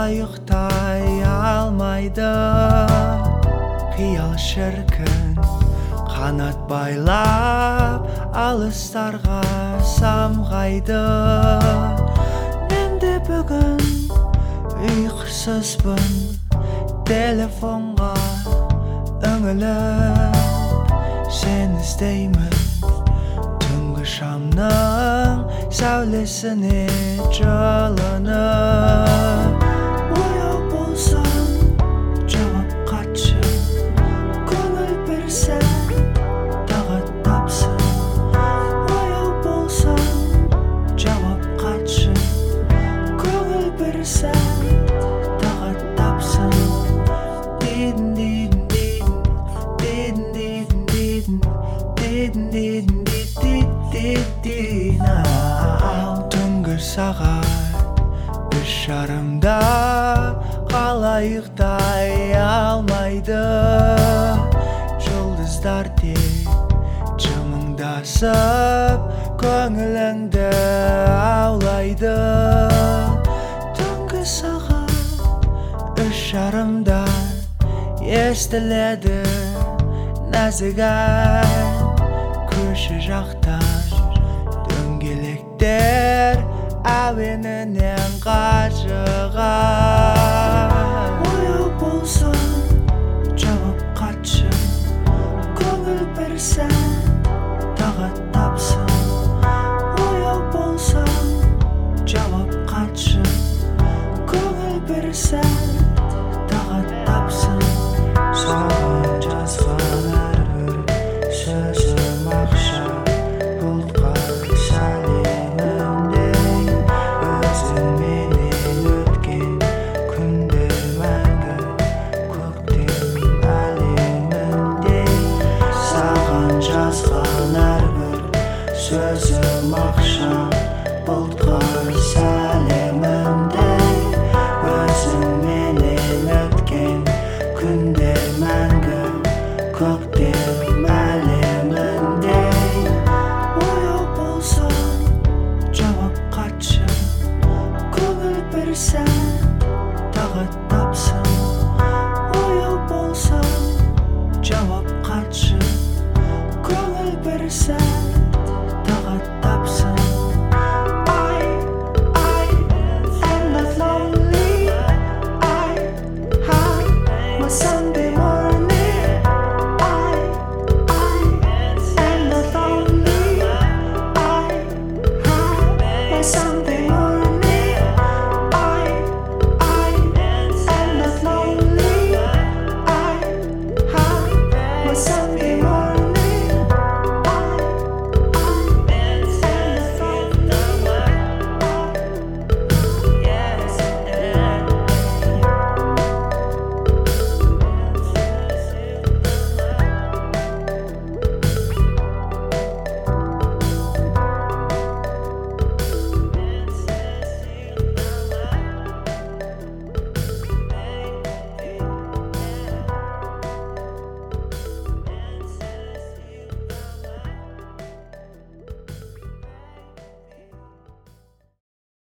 ұйықтай алмайды. Қиял шіркін қанат байлап алыстарға самғайды. Мен де бүгін ұйқысызбын, телефонға үңіліп сен іздеймін. Түнгі шамның сәулесіне жылынып. Ояу болсаң жауап қатшы, көңіл бір сәт тағы тапсын. Ояу болсаң жауап қатшы, көңіл бір сәт тағы тапсын. Дедің дедің дедің, дедің дедің дедің, дедің дедің. Түнгі сағат 3:30-да қалай ұйықтай алмайды. Жұлдыздар тек жымыңдасып көңіліңді аулайды. Түнгі сағат 3:30-да естіледі нәзік ән. Көші жақтан дөңгелектер әуенінен қажыған. Ояу болсаң жауап қатшы, көңіл бір сәт тағы тапсын. Ояу болсаң жауап қатшы, көңіл бір сәт тағы тапсын. Саған жазған әрбір сөзім ақша, бұлтқа сәлемімдей. Өзіңменен өткен күндер мәңгі көктем әлеміндей. Саған жазған әрбір сөзім ақша, бұлтқа сәлемімдей. Өзіңменен өткен күндер мәңгі көктем әлеміндей. Ояу болсаң жауап қатшы, көңіл бір сәт тағы тапсын. Ояу болсаң жауап қатшы, көңіл бір сәт